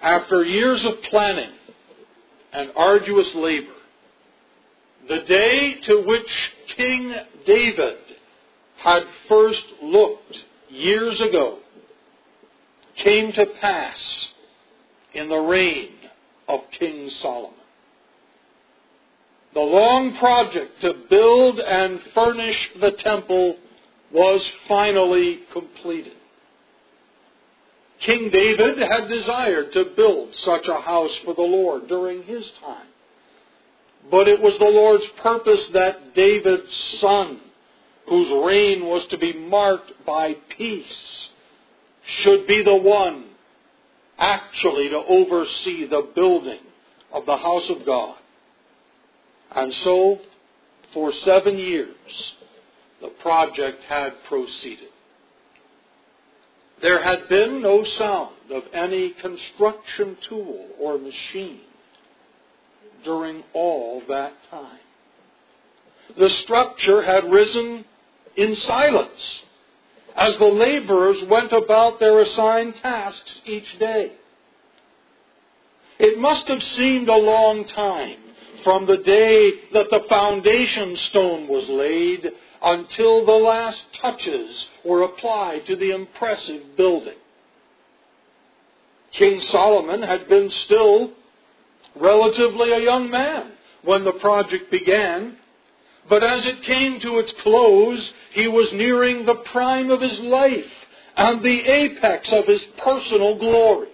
after years of planning and arduous labor, the day to which King David had first looked years ago came to pass in the reign of King Solomon. The long project to build and furnish the temple was finally completed. King David had desired to build such a house for the Lord during his time. But it was the Lord's purpose that David's son, whose reign was to be marked by peace, should be the one actually to oversee the building of the house of God. And so, for 7 years, the project had proceeded. There had been no sound of any construction tool or machine during all that time. The structure had risen in silence as the laborers went about their assigned tasks each day. It must have seemed a long time from the day that the foundation stone was laid until the last touches were applied to the impressive building. King Solomon had been still relatively a young man when the project began, but as it came to its close, he was nearing the prime of his life and the apex of his personal glory.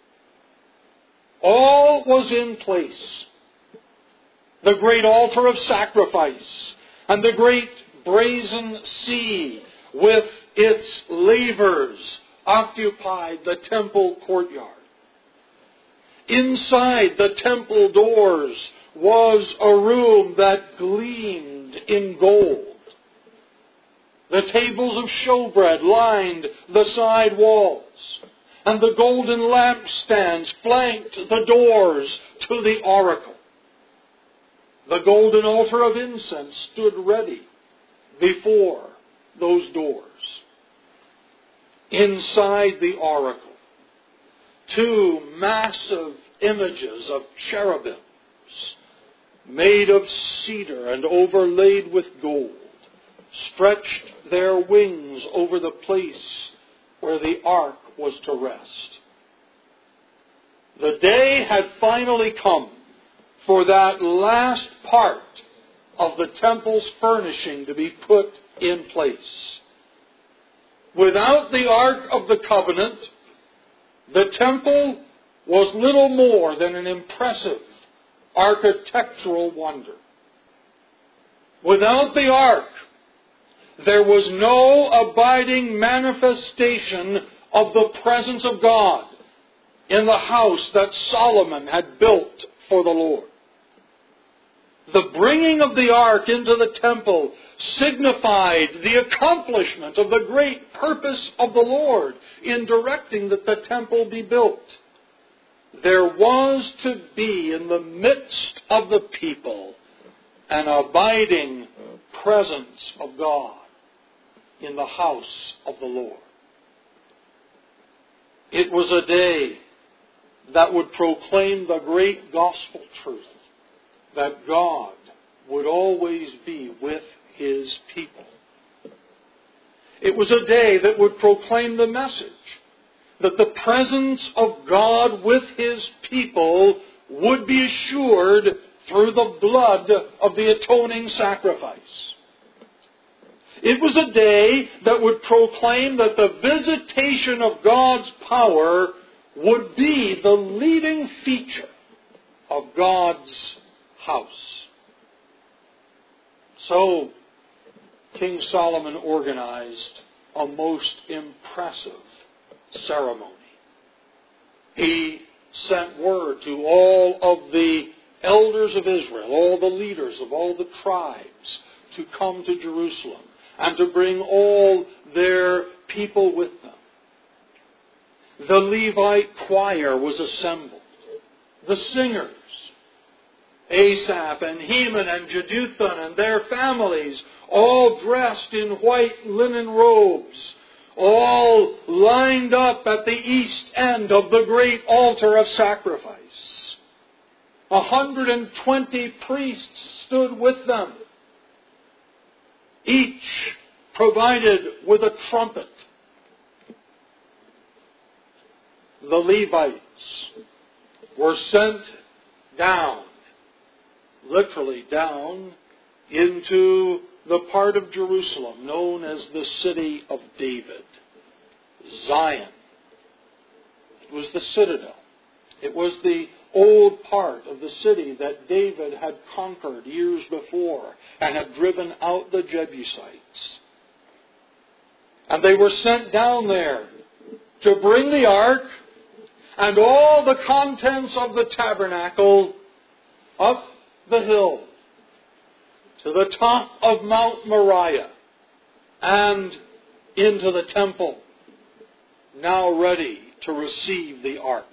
All was in place. The great altar of sacrifice and the great brazen sea with its lavers occupied the temple courtyard. Inside the temple doors was a room that gleamed in gold. The tables of showbread lined the side walls, and the golden lampstands flanked the doors to the oracle. The golden altar of incense stood ready before those doors. Inside the oracle, 2 massive images of cherubims made of cedar and overlaid with gold stretched their wings over the place where the ark was to rest. The day had finally come for that last part of the temple's furnishing to be put in place. Without the Ark of the Covenant, the temple was little more than an impressive architectural wonder. Without the Ark, there was no abiding manifestation of the presence of God in the house that Solomon had built for the Lord. The bringing of the ark into the temple signified the accomplishment of the great purpose of the Lord in directing that the temple be built. There was to be in the midst of the people an abiding presence of God in the house of the Lord. It was a day that would proclaim the great gospel truth that God would always be with His people. It was a day that would proclaim the message that the presence of God with His people would be assured through the blood of the atoning sacrifice. It was a day that would proclaim that the visitation of God's power would be the leading feature of God's house. So, King Solomon organized a most impressive ceremony. He sent word to all of the elders of Israel, all the leaders of all the tribes, to come to Jerusalem and to bring all their people with them. The Levite choir was assembled. The singers, Asaph and Heman and Jeduthun and their families, all dressed in white linen robes, all lined up at the east end of the great altar of sacrifice. 120 priests stood with them, each provided with a trumpet. The Levites were sent down, literally down, into the part of Jerusalem known as the city of David, Zion. It was the citadel. It was the old part of the city that David had conquered years before and had driven out the Jebusites. And they were sent down there to bring the ark and all the contents of the tabernacle up the hill to the top of Mount Moriah and into the temple, now ready to receive the ark.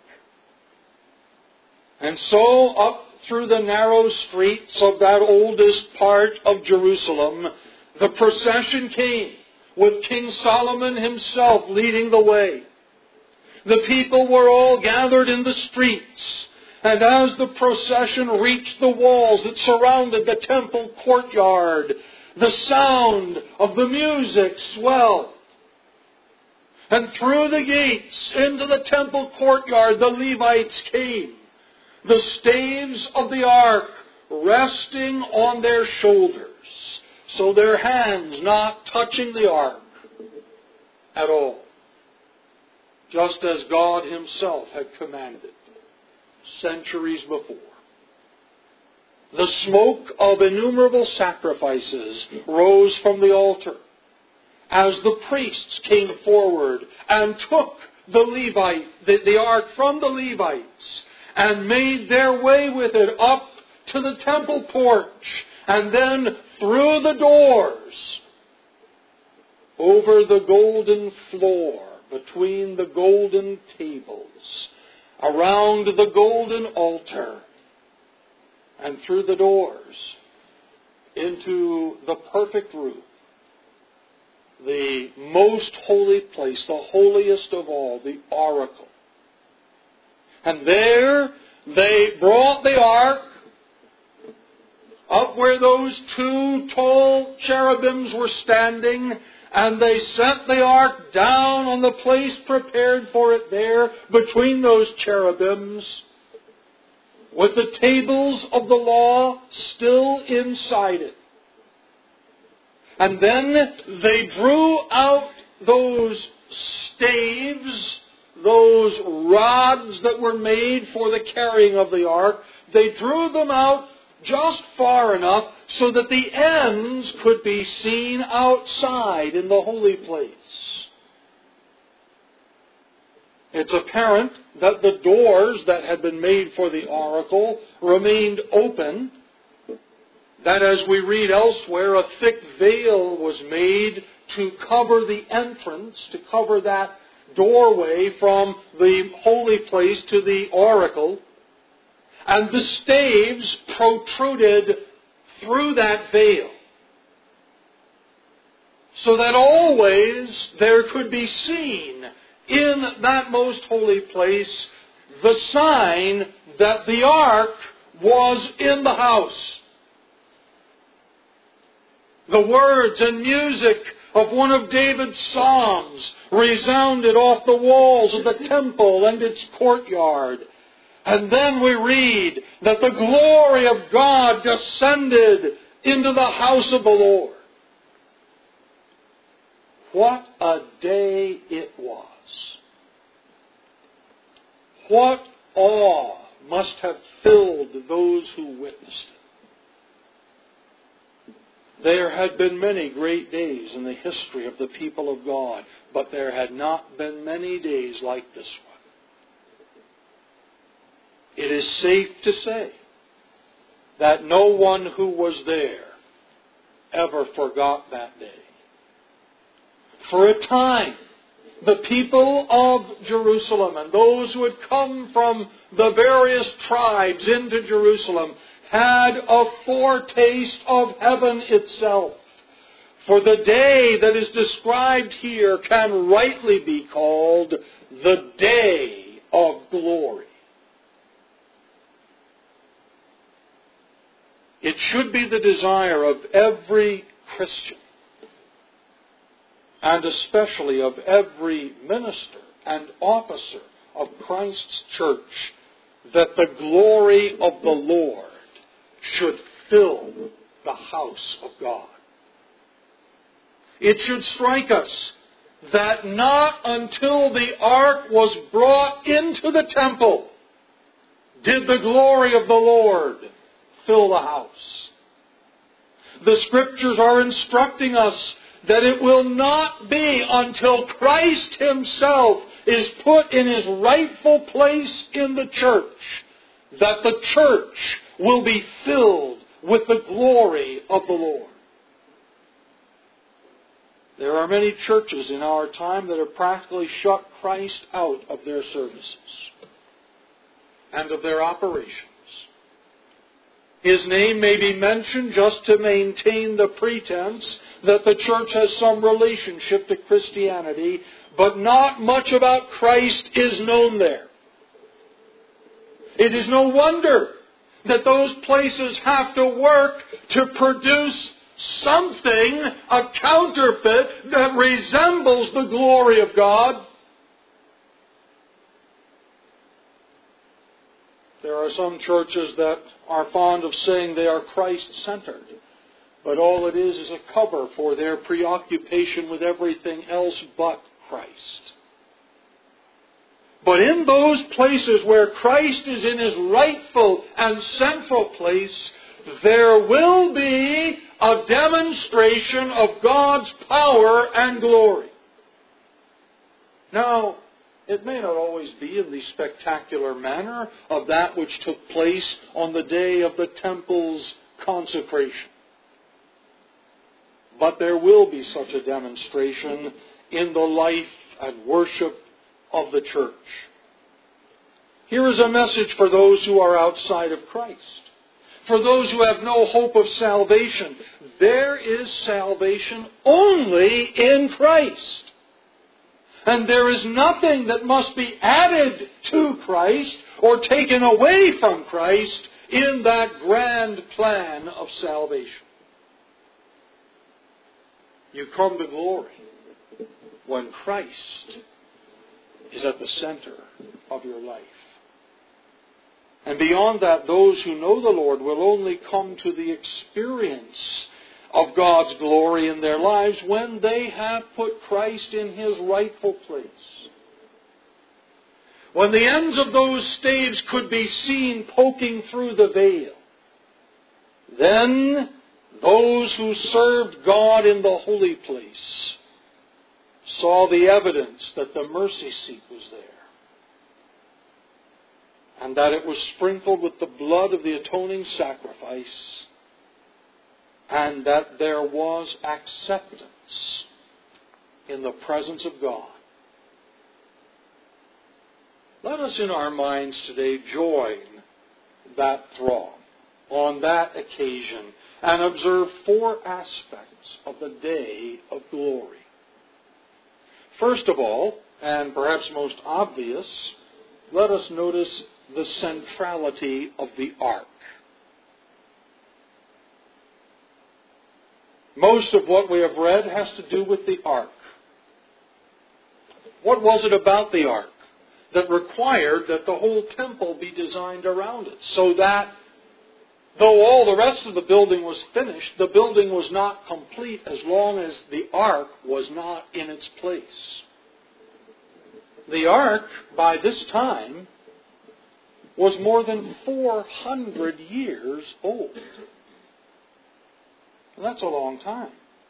And so up through the narrow streets of that oldest part of Jerusalem, the procession came with King Solomon himself leading the way. The people were all gathered in the streets, and as the procession reached the walls that surrounded the temple courtyard, the sound of the music swelled. And through the gates into the temple courtyard the Levites came, the staves of the ark resting on their shoulders, so their hands not touching the ark at all, just as God himself had commanded centuries before. The smoke of innumerable sacrifices rose from the altar as the priests came forward and took the ark from the Levites and made their way with it up to the temple porch and then through the doors over the golden floor between the golden tables, around the golden altar, and through the doors into the perfect room, the most holy place, the holiest of all, the oracle. And there they brought the ark up where those two tall cherubims were standing, and they set the ark down on the place prepared for it there between those cherubims, with the tables of the law still inside it. And then they drew out those staves, those rods that were made for the carrying of the ark. They drew them out just far enough so that the ends could be seen outside in the holy place. It's apparent that the doors that had been made for the oracle remained open, that as we read elsewhere, a thick veil was made to cover the entrance, to cover that doorway from the holy place to the oracle. And the staves protruded through that veil, so that always there could be seen in that most holy place the sign that the ark was in the house. The words and music of one of David's psalms resounded off the walls of the temple and its courtyard. And then we read that the glory of God descended into the house of the Lord. What a day it was. What awe must have filled those who witnessed it. There had been many great days in the history of the people of God, but there had not been many days like this one. It is safe to say that no one who was there ever forgot that day. For a time, the people of Jerusalem and those who had come from the various tribes into Jerusalem had a foretaste of heaven itself. For the day that is described here can rightly be called the day of glory. It should be the desire of every Christian, and especially of every minister and officer of Christ's church, that the glory of the Lord should fill the house of God. It should strike us that not until the ark was brought into the temple did the glory of the Lord fill the house. The Scriptures are instructing us that it will not be until Christ Himself is put in His rightful place in the church that the church will be filled with the glory of the Lord. There are many churches in our time that have practically shut Christ out of their services and of their operations. His name may be mentioned just to maintain the pretense that the church has some relationship to Christianity, but not much about Christ is known there. It is no wonder that those places have to work to produce something, a counterfeit that resembles the glory of God. There are some churches that are fond of saying they are Christ-centered, but all it is a cover for their preoccupation with everything else but Christ. But in those places where Christ is in His rightful and central place, there will be a demonstration of God's power and glory. Now, it may not always be in the spectacular manner of that which took place on the day of the temple's consecration. But there will be such a demonstration in the life and worship of the church. Here is a message for those who are outside of Christ. For those who have no hope of salvation, there is salvation only in Christ. And there is nothing that must be added to Christ or taken away from Christ in that grand plan of salvation. You come to glory when Christ is at the center of your life. And beyond that, those who know the Lord will only come to the experience of God's glory in their lives when they have put Christ in His rightful place. When the ends of those staves could be seen poking through the veil, then those who served God in the holy place saw the evidence that the mercy seat was there, and that it was sprinkled with the blood of the atoning sacrifice, and that there was acceptance in the presence of God. Let us in our minds today join that throng on that occasion and observe 4 aspects of the day of glory. First of all, and perhaps most obvious, let us notice the centrality of the ark. Most of what we have read has to do with the ark. What was it about the ark that required that the whole temple be designed around it, so that though all the rest of the building was finished, the building was not complete as long as the ark was not in its place? The ark, by this time, was more than 400 years old. That's a long time.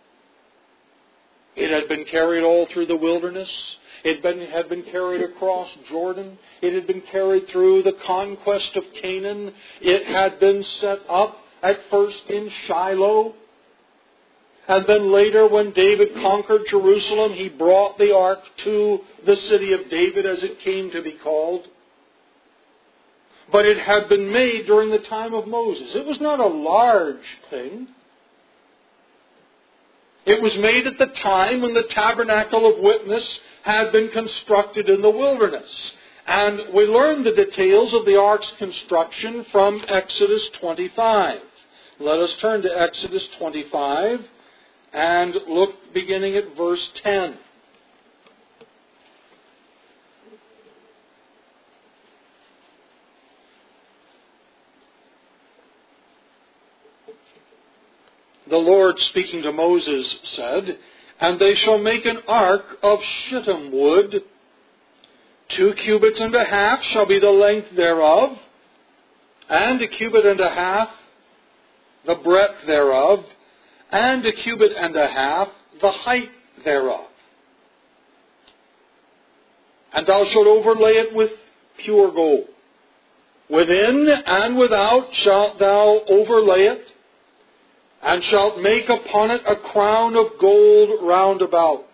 It had been carried all through the wilderness. It had been carried across Jordan. It had been carried through the conquest of Canaan. It had been set up at first in Shiloh. And then later, when David conquered Jerusalem, he brought the ark to the city of David, as it came to be called. But it had been made during the time of Moses. It was not a large thing. It was made at the time when the tabernacle of witness had been constructed in the wilderness. And we learn the details of the ark's construction from Exodus 25. Let us turn to Exodus 25 and look beginning at verse 10. The Lord, speaking to Moses, said, "And they shall make an ark of shittim wood. 2 cubits and a half shall be the length thereof, and 1 cubit and a half the breadth thereof, and 1 cubit and a half the height thereof. And thou shalt overlay it with pure gold. Within and without shalt thou overlay it, and shalt make upon it a crown of gold round about.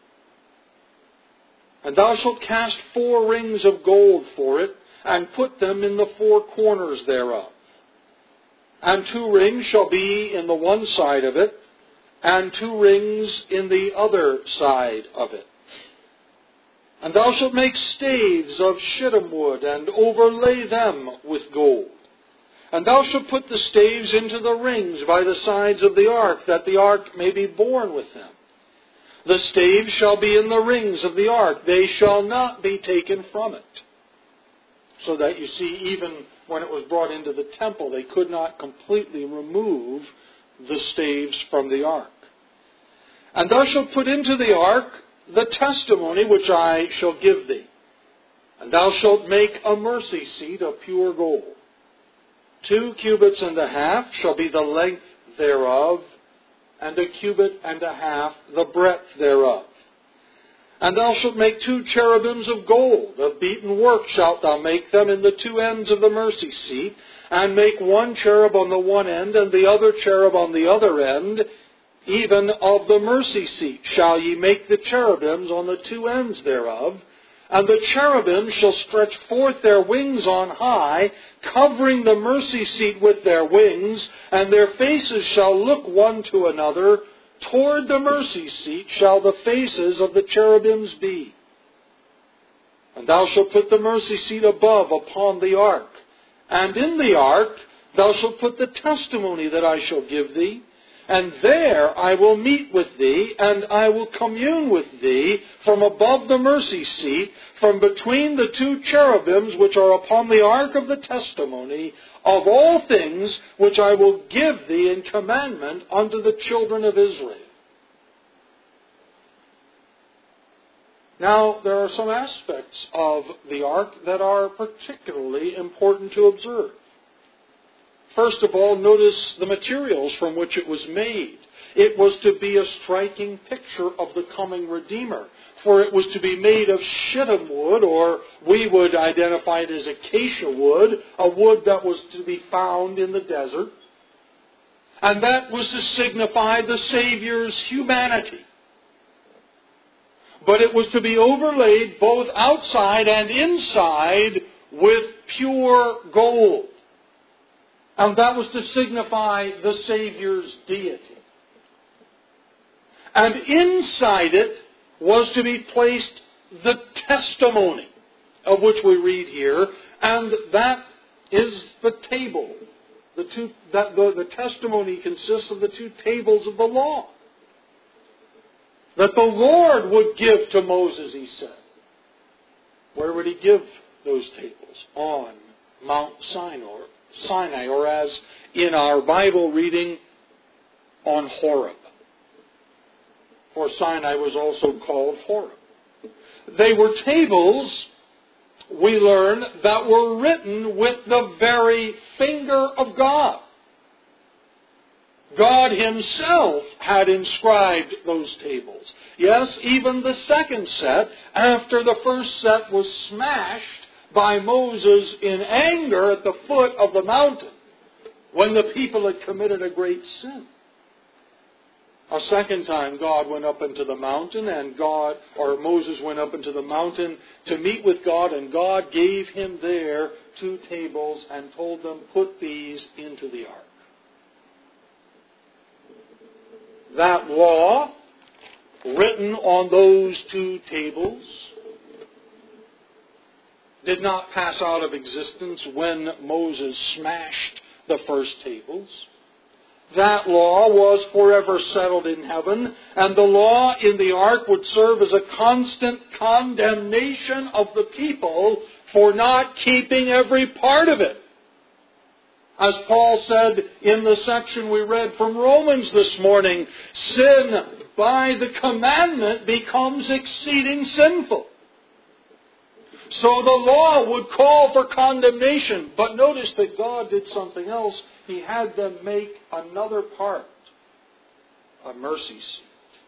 And thou shalt cast 4 rings of gold for it, and put them in the 4 corners thereof. And 2 rings shall be in the one side of it, and 2 rings in the other side of it. And thou shalt make staves of shittim wood, and overlay them with gold. And thou shalt put the staves into the rings by the sides of the ark, that the ark may be borne with them. The staves shall be in the rings of the ark. They shall not be taken from it." So that you see, even when it was brought into the temple, they could not completely remove the staves from the ark. "And thou shalt put into the ark the testimony which I shall give thee. And thou shalt make a mercy seat of pure gold. 2 cubits and a half shall be the length thereof, and 1 cubit and a half the breadth thereof. And thou shalt make 2 cherubims of gold. Of beaten work shalt thou make them in the 2 ends of the mercy seat, and make 1 cherub on the one end, and the other cherub on the other end. Even of the mercy seat shall ye make the cherubims on the 2 ends thereof. And the cherubim shall stretch forth their wings on high, covering the mercy seat with their wings, and their faces shall look one to another. Toward the mercy seat shall the faces of the cherubims be. And thou shalt put the mercy seat above upon the ark. And in the ark thou shalt put the testimony that I shall give thee. And there I will meet with thee, and I will commune with thee from above the mercy seat, from between the 2 cherubims which are upon the ark of the testimony, of all things which I will give thee in commandment unto the children of Israel." Now, there are some aspects of the ark that are particularly important to observe. First of all, notice the materials from which it was made. It was to be a striking picture of the coming Redeemer, for it was to be made of shittim wood, or we would identify it as acacia wood, a wood that was to be found in the desert. And that was to signify the Savior's humanity. But it was to be overlaid both outside and inside with pure gold. And that was to signify the Savior's deity. And inside it was to be placed the testimony of which we read here, and that is the table. The testimony consists of the 2 tables of the law that the Lord would give to Moses, he said. Where would he give those tables? On Mount Sinai, or as in our Bible reading, on Horeb. For Sinai was also called Horeb. They were tables, we learn, that were written with the very finger of God. God himself had inscribed those tables. Yes, even the second set, after the first set was smashed by Moses in anger at the foot of the mountain, when the people had committed a great sin. A second time God went up into the mountain, and Moses went up into the mountain to meet with God, and God gave him there 2 tables and told them, "Put these into the ark." that law written on those two tables did not pass out of existence when Moses smashed the first tables. That law was forever settled in heaven, and the law in the ark would serve as a constant condemnation of the people for not keeping every part of it. As Paul said in the section we read from Romans this morning, sin by the commandment becomes exceeding sinful. So the law would call for condemnation. But notice that God did something else. He had them make another part, a mercy seat.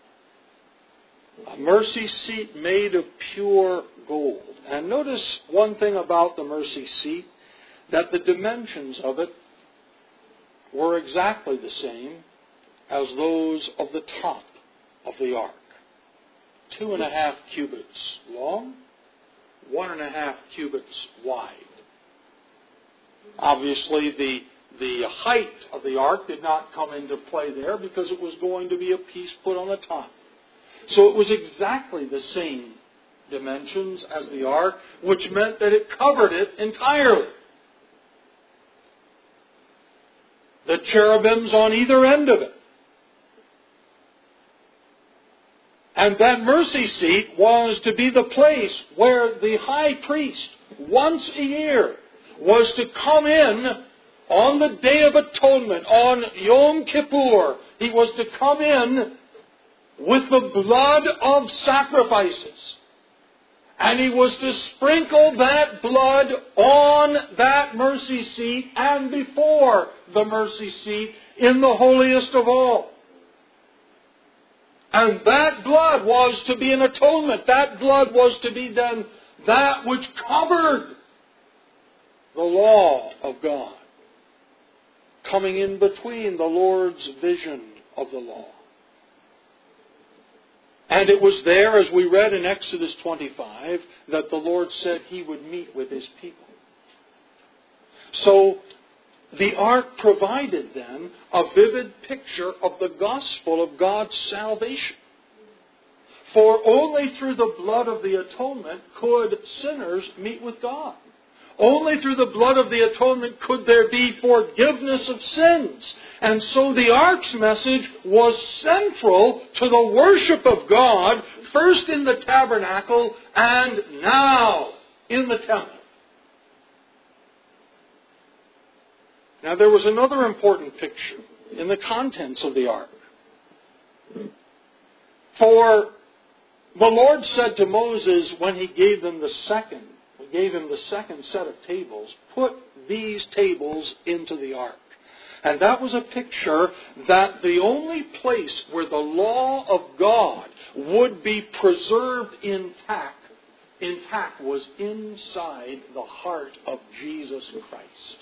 A mercy seat made of pure gold. And notice one thing about the mercy seat, that the dimensions of it were exactly the same as those of the top of the ark. 2.5 cubits long, 1.5 cubits wide. Obviously, the height of the ark did not come into play there because it was going to be a piece put on the top. So it was exactly the same dimensions as the ark, which meant that it covered it entirely. The cherubims on either end of it. And that mercy seat was to be the place where the high priest, once a year, was to come in on the Day of Atonement, on Yom Kippur. He was to come in with the blood of sacrifices. And he was to sprinkle that blood on that mercy seat and before the mercy seat in the holiest of all. And that blood was to be an atonement. That blood was to be then that which covered the law of God, coming in between the Lord's vision of the law. And it was there, as we read in Exodus 25, that the Lord said He would meet with His people. So the ark provided then a vivid picture of the gospel of God's salvation. For only through the blood of the atonement could sinners meet with God. Only through the blood of the atonement could there be forgiveness of sins. And so the ark's message was central to the worship of God, first in the tabernacle and now in the temple. Now there was another important picture in the contents of the ark. For the Lord said to Moses when He gave him the second set of tables, put these tables into the ark. And that was a picture that the only place where the law of God would be preserved intact was inside the heart of Jesus Christ.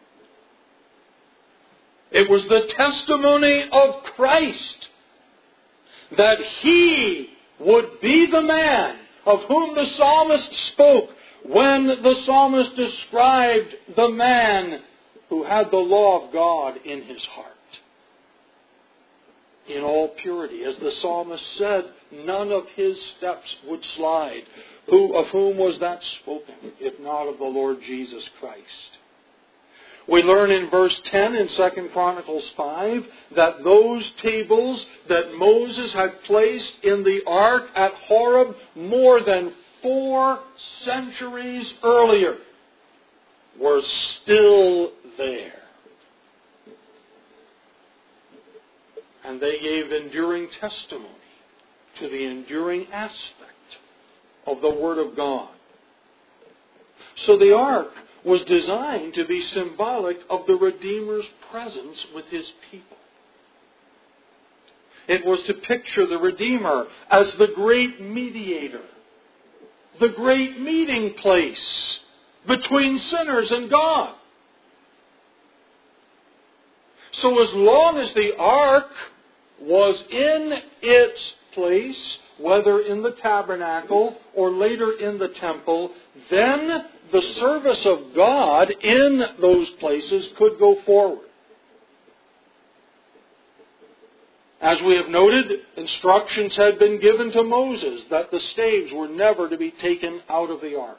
It was the testimony of Christ that He would be the man of whom the psalmist spoke when the psalmist described the man who had the law of God in his heart. In all purity. As the psalmist said, none of his steps would slide. Of whom was that spoken, if not of the Lord Jesus Christ? We learn in verse 10 in 2 Chronicles 5 that those tables that Moses had placed in the ark at Horeb more than 4 centuries earlier were still there. And they gave enduring testimony to the enduring aspect of the Word of God. So the ark was designed to be symbolic of the Redeemer's presence with His people. It was to picture the Redeemer as the great mediator, the great meeting place between sinners and God. So as long as the ark was in its place, whether in the tabernacle or later in the temple, then the service of God in those places could go forward. As we have noted, instructions had been given to Moses that the staves were never to be taken out of the ark.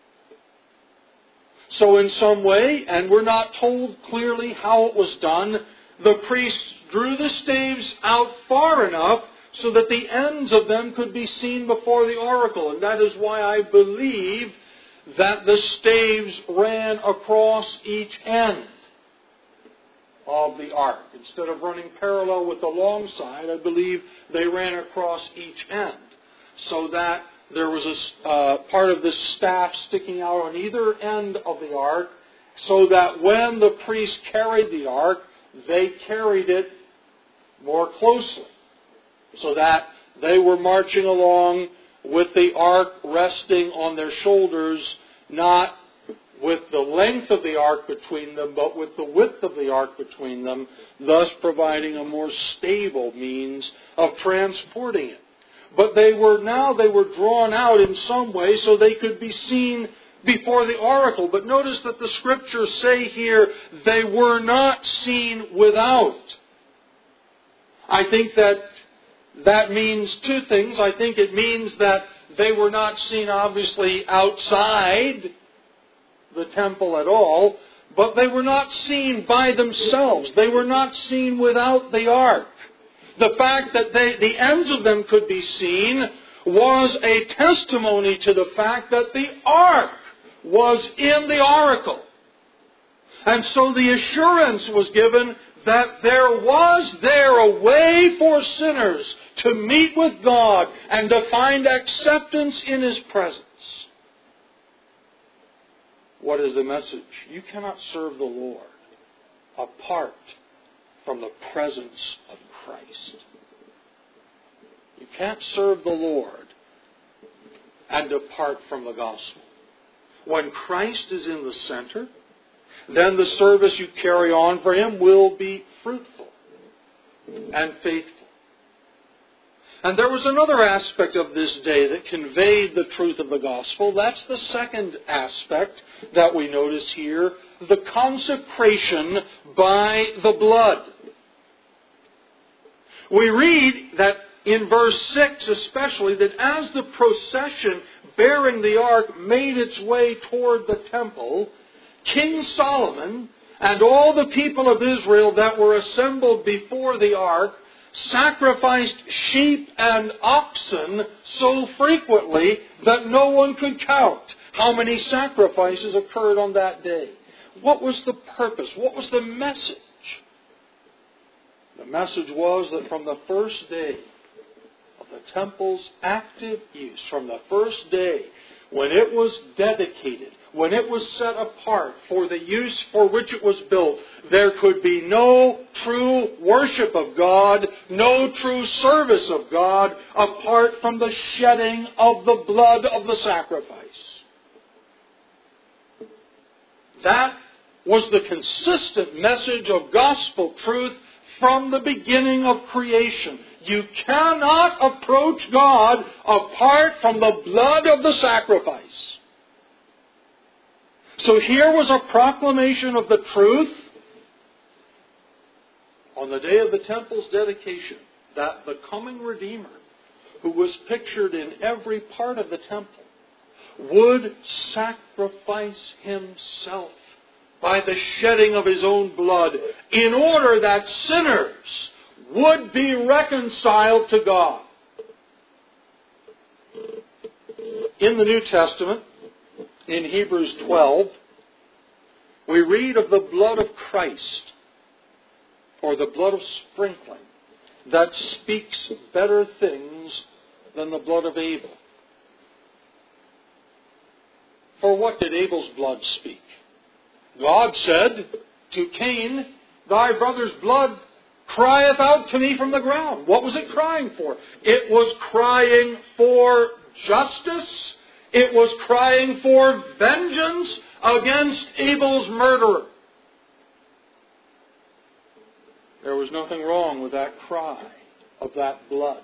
So in some way, and we're not told clearly how it was done, the priests drew the staves out far enough so that the ends of them could be seen before the oracle. And that is why I believe that the staves ran across each end of the ark. Instead of running parallel with the long side, I believe they ran across each end, so that there was a part of the staff sticking out on either end of the ark, so that when the priests carried the ark, they carried it more closely, so that they were marching along with the ark resting on their shoulders, not with the length of the ark between them, but with the width of the ark between them, thus providing a more stable means of transporting it. But they were drawn out in some way so they could be seen before the oracle. But notice that the Scriptures say here, they were not seen without. I think that means two things. I think it means that they were not seen obviously outside the temple at all, but they were not seen by themselves. They were not seen without the ark. The fact that the ends of them could be seen was a testimony to the fact that the ark was in the oracle. And so the assurance was given that there was there a way for sinners to meet with God and to find acceptance in His presence. What is the message? You cannot serve the Lord apart from the presence of Christ. You can't serve the Lord and depart from the gospel. When Christ is in the center, then the service you carry on for Him will be fruitful and faithful. And there was another aspect of this day that conveyed the truth of the gospel. That's the second aspect that we notice here, the consecration by the blood. We read that in verse 6 especially, that as the procession bearing the ark made its way toward the temple, King Solomon and all the people of Israel that were assembled before the ark sacrificed sheep and oxen so frequently that no one could count how many sacrifices occurred on that day. What was the purpose? What was the message? The message was that from the first day of the temple's active use, from the first day when it was dedicated, when it was set apart for the use for which it was built, there could be no true worship of God, no true service of God, apart from the shedding of the blood of the sacrifice. That was the consistent message of gospel truth from the beginning of creation. You cannot approach God apart from the blood of the sacrifice. So here was a proclamation of the truth on the day of the temple's dedication, that the coming Redeemer, who was pictured in every part of the temple, would sacrifice Himself by the shedding of His own blood in order that sinners would be reconciled to God. In the New Testament, in Hebrews 12, we read of the blood of Christ, or the blood of sprinkling, that speaks better things than the blood of Abel. For what did Abel's blood speak? God said to Cain, "Thy brother's blood crieth out to me from the ground." What was it crying for? It was crying for justice. It was crying for vengeance against Abel's murderer. There was nothing wrong with that cry of that blood.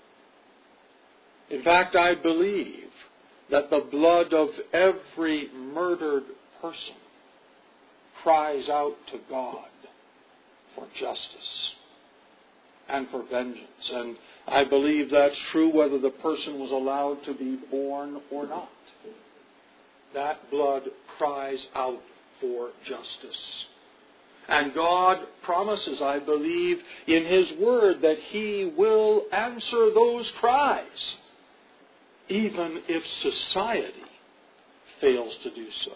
In fact, I believe that the blood of every murdered person cries out to God for justice and for vengeance. And I believe that's true whether the person was allowed to be born or not. That blood cries out for justice. And God promises, I believe, in His Word that He will answer those cries, even if society fails to do so.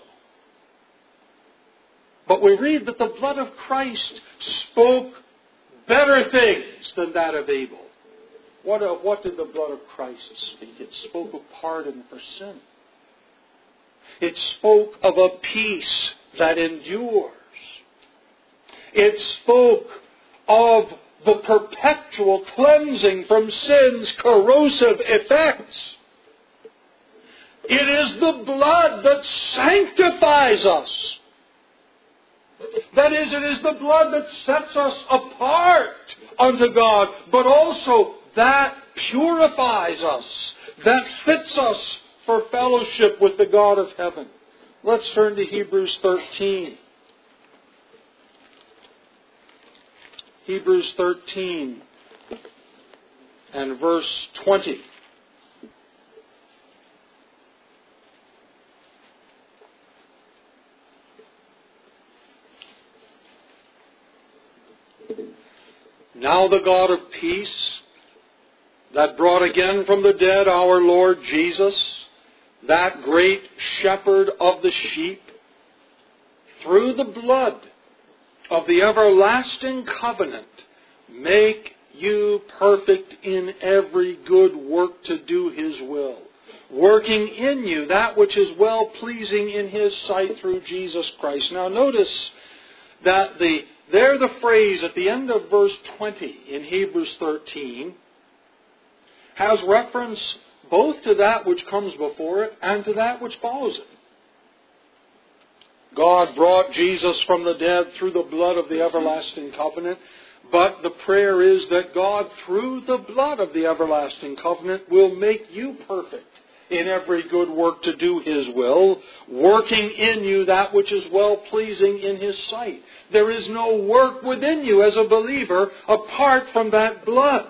But we read that the blood of Christ spoke better things than that of Abel. What did the blood of Christ speak? It spoke of pardon for sin. It spoke of a peace that endures. It spoke of the perpetual cleansing from sin's corrosive effects. It is the blood that sanctifies us. That is, it is the blood that sets us apart unto God, but also that purifies us, that fits us for fellowship with the God of heaven. Let's turn to Hebrews 13. Hebrews 13 and verse 20. Now the God of peace, that brought again from the dead our Lord Jesus, that great shepherd of the sheep, through the blood of the everlasting covenant, make you perfect in every good work to do His will, working in you that which is well-pleasing in His sight through Jesus Christ. Now notice that the phrase at the end of verse 20 in Hebrews 13 has reference both to that which comes before it and to that which follows it. God brought Jesus from the dead through the blood of the everlasting covenant, but the prayer is that God, through the blood of the everlasting covenant, will make you perfect in every good work to do His will, working in you that which is well-pleasing in His sight. There is no work within you as a believer apart from that blood.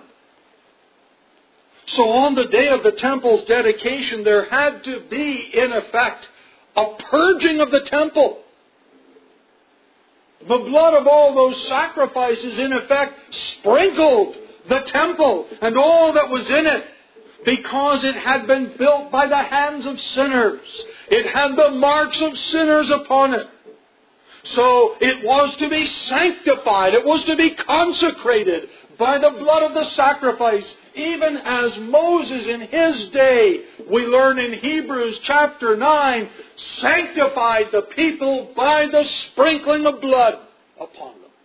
So on the day of the temple's dedication, there had to be, in effect, a purging of the temple. The blood of all those sacrifices, in effect, sprinkled the temple and all that was in it, because it had been built by the hands of sinners. It had the marks of sinners upon it. So it was to be sanctified. It was to be consecrated by the blood of the sacrifice. Even as Moses in his day, we learn in Hebrews chapter 9, sanctified the people by the sprinkling of blood upon them.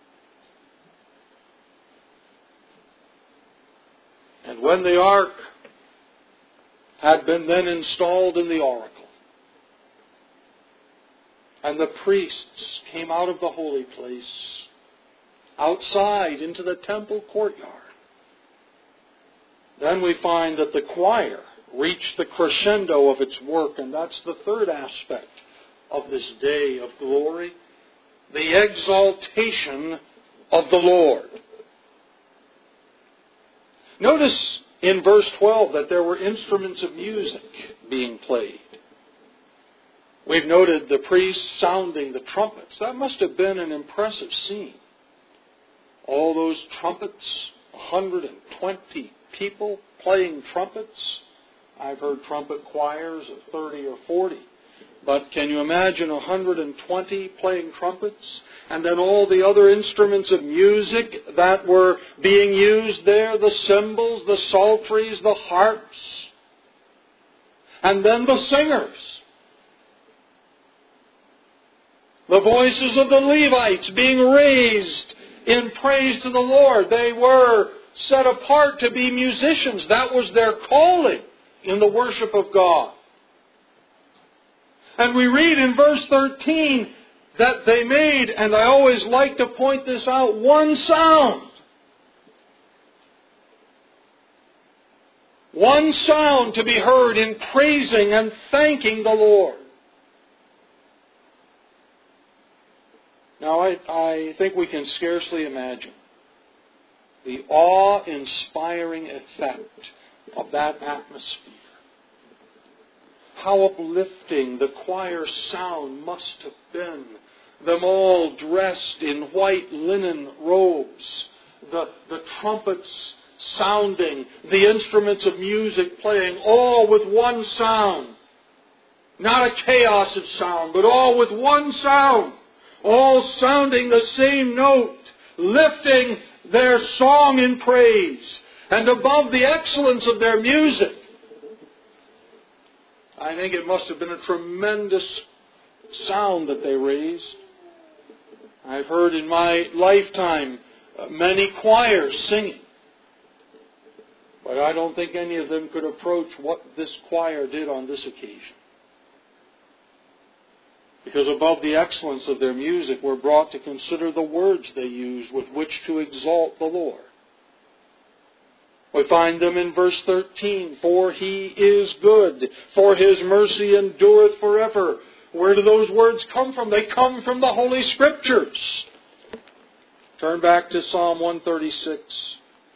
And when the ark had been then installed in the oracle, and the priests came out of the holy place, outside into the temple courtyard, then we find that the choir reached the crescendo of its work, and that's the third aspect of this day of glory, the exaltation of the Lord. Notice in verse 12 that there were instruments of music being played. We've noted the priests sounding the trumpets. That must have been an impressive scene. All those trumpets, 120 people playing trumpets. I've heard trumpet choirs of 30 or 40. But can you imagine 120 playing trumpets? And then all the other instruments of music that were being used there, the cymbals, the psalteries, the harps. And then the singers. The voices of the Levites being raised in praise to the Lord. They were set apart to be musicians. That was their calling in the worship of God. And we read in verse 13 that they made, and I always like to point this out, one sound. One sound to be heard in praising and thanking the Lord. Now, I think we can scarcely imagine the awe-inspiring effect of that atmosphere. How uplifting the choir's sound must have been. Them all dressed in white linen robes, the trumpets sounding, the instruments of music playing, all with one sound. Not a chaos of sound, but all with one sound. All sounding the same note, lifting their song in praise. And above the excellence of their music, I think it must have been a tremendous sound that they raised. I've heard in my lifetime many choirs singing. But I don't think any of them could approach what this choir did on this occasion. Because above the excellence of their music, we're brought to consider the words they used with which to exalt the Lord. We find them in verse 13. For He is good, for His mercy endureth forever. Where do those words come from? They come from the Holy Scriptures. Turn back to Psalm 136.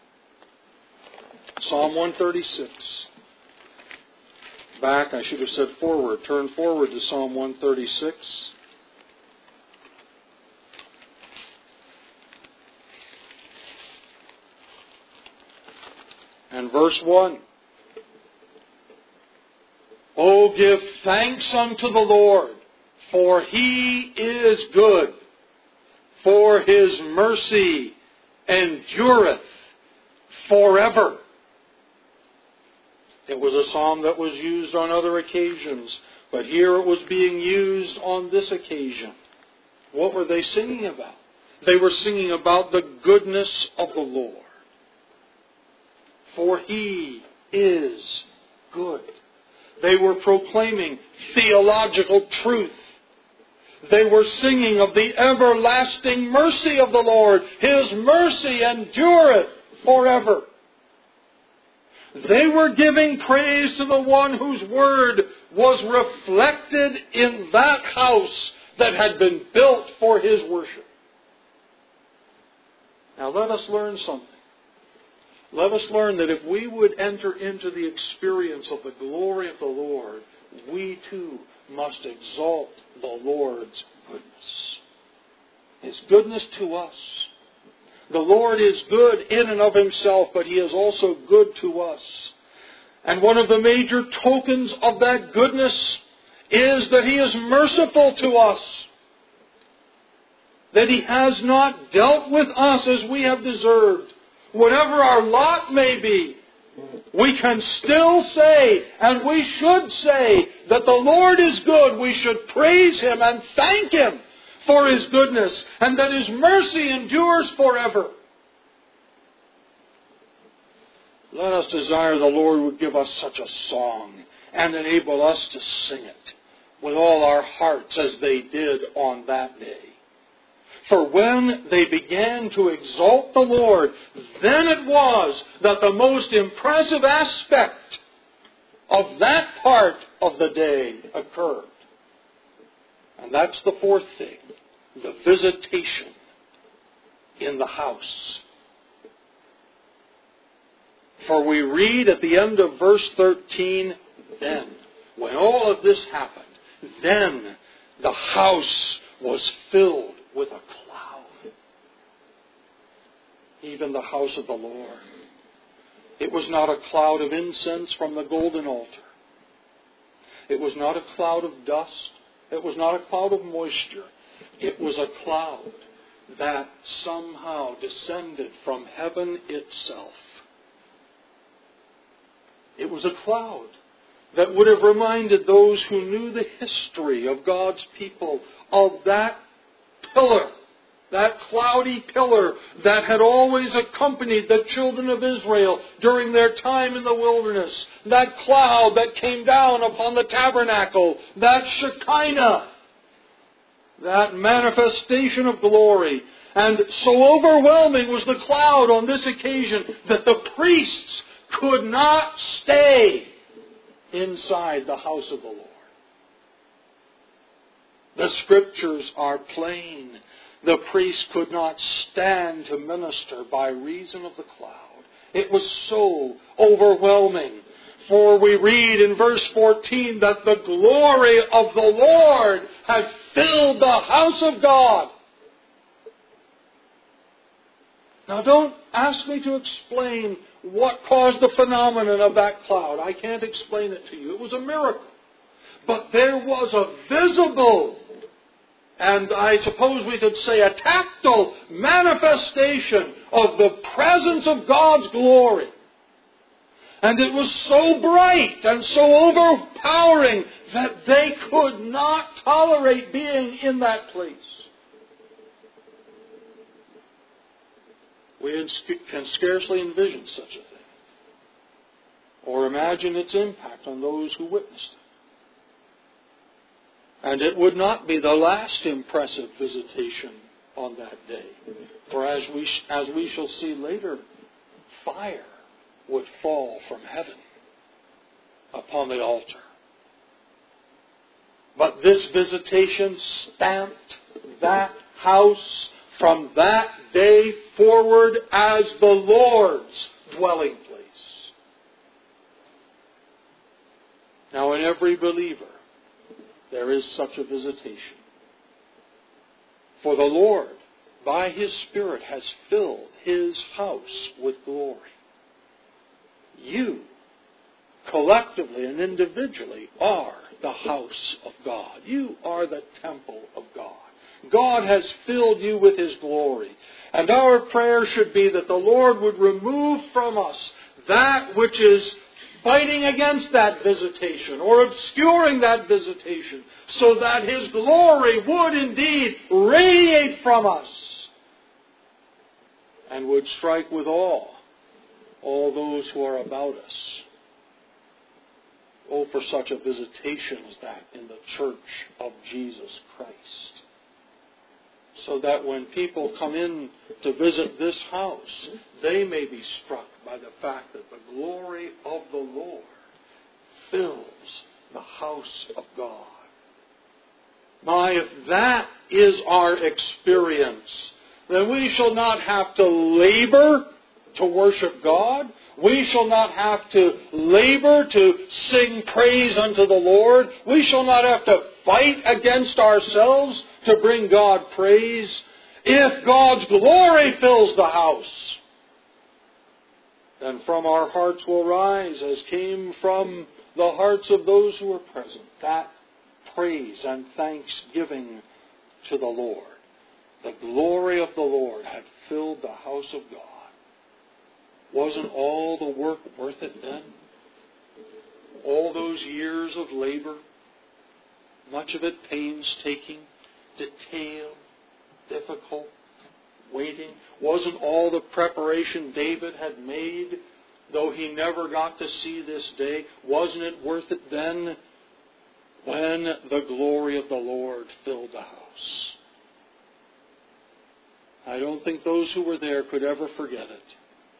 Psalm 136. Back, I should have said forward. Turn forward to Psalm 136. And verse 1. Oh, give thanks unto the Lord, for He is good, for His mercy endureth forever. It was a psalm that was used on other occasions, but here it was being used on this occasion. What were they singing about? They were singing about the goodness of the Lord. For He is good. They were proclaiming theological truth. They were singing of the everlasting mercy of the Lord. His mercy endureth forever. They were giving praise to the one whose word was reflected in that house that had been built for His worship. Now let us learn something. Let us learn that if we would enter into the experience of the glory of the Lord, we too must exalt the Lord's goodness. His goodness to us. The Lord is good in and of Himself, but He is also good to us. And one of the major tokens of that goodness is that He is merciful to us. That He has not dealt with us as we have deserved. Whatever our lot may be, we can still say, and we should say, that the Lord is good. We should praise Him and thank Him for His goodness, and that His mercy endures forever. Let us desire the Lord would give us such a song and enable us to sing it with all our hearts as they did on that day. For when they began to exalt the Lord, then it was that the most impressive aspect of that part of the day occurred. And that's the fourth thing, the visitation in the house. For we read at the end of verse 13, then, when all of this happened, then the house was filled with a cloud. Even the house of the Lord. It was not a cloud of incense from the golden altar. It was not a cloud of dust. It was not a cloud of moisture. It was a cloud that somehow descended from heaven itself. It was a cloud that would have reminded those who knew the history of God's people of that pillar, that cloudy pillar that had always accompanied the children of Israel during their time in the wilderness. That cloud that came down upon the tabernacle, that Shekinah, that manifestation of glory. And so overwhelming was the cloud on this occasion that the priests could not stay inside the house of the Lord. The Scriptures are plain the priest could not stand to minister by reason of the cloud. It was so overwhelming. For we read in verse 14 that the glory of the Lord had filled the house of God. Now don't ask me to explain what caused the phenomenon of that cloud. I can't explain it to you. It was a miracle. But there was a visible, and I suppose we could say a tactile manifestation of the presence of God's glory. And it was so bright and so overpowering that they could not tolerate being in that place. We can scarcely envision such a thing, or imagine its impact on those who witnessed it. And it would not be the last impressive visitation on that day. For as we shall see later, fire would fall from heaven upon the altar. But this visitation stamped that house from that day forward as the Lord's dwelling place. Now, in every believer, there is such a visitation. For the Lord, by His Spirit, has filled His house with glory. You, collectively and individually, are the house of God. You are the temple of God. God has filled you with His glory. And our prayer should be that the Lord would remove from us that which is fighting against that visitation or obscuring that visitation, so that His glory would indeed radiate from us and would strike with awe all those who are about us. Oh, for such a visitation as that in the church of Jesus Christ. So that when people come in to visit this house, they may be struck by the fact that the glory of the Lord fills the house of God. Now, if that is our experience, then we shall not have to labor to worship God. We shall not have to labor to sing praise unto the Lord. We shall not have to fight against ourselves to bring God praise. If God's glory fills the house, then from our hearts will rise, as came from the hearts of those who were present, that praise and thanksgiving to the Lord. The glory of the Lord had filled the house of God. Wasn't all the work worth it then? All those years of labor, much of it painstaking, detailed, difficult, waiting. Wasn't all the preparation David had made, though he never got to see this day, wasn't it worth it then when the glory of the Lord filled the house? I don't think those who were there could ever forget it.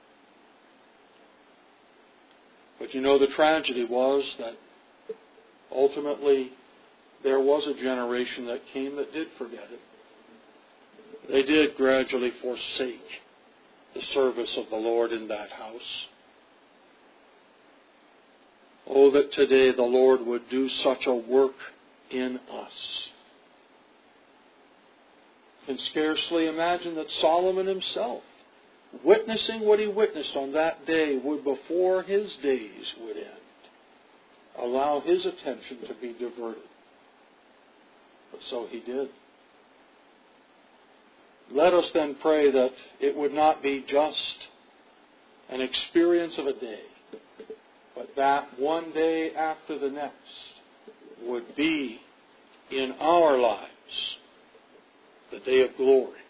But you know, the tragedy was that ultimately there was a generation that came that did forget it. They did gradually forsake the service of the Lord in that house. Oh, that today the Lord would do such a work in us. I can scarcely imagine that Solomon himself, witnessing what he witnessed on that day, would, before his days would end, allow his attention to be diverted. But so he did. Let us then pray that it would not be just an experience of a day, but that one day after the next would be in our lives the day of glory.